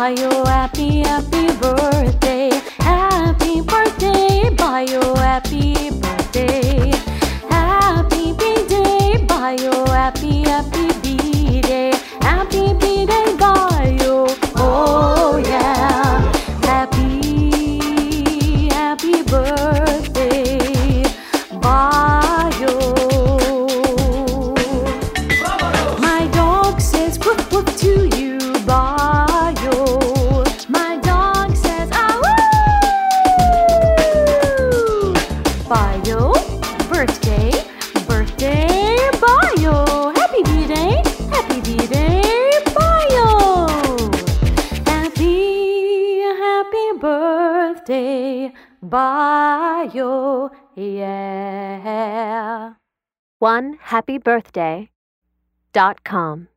Bio. Happy, happy birthday. Happy birthday, Bio. Happy birthday. Happy B-day, Bio. Happy, happy B-day. Happy B-day, Bio. Oh yeah. Happy, happy birthday, Bio. My dog says woof woof to you, Bio. My dog says ah woo. Bio, birthday, birthday, Bio. Happy B-day, happy B-day, Bio. Happy, happy birthday, Bio. Yeah. OneHappyBirthday.com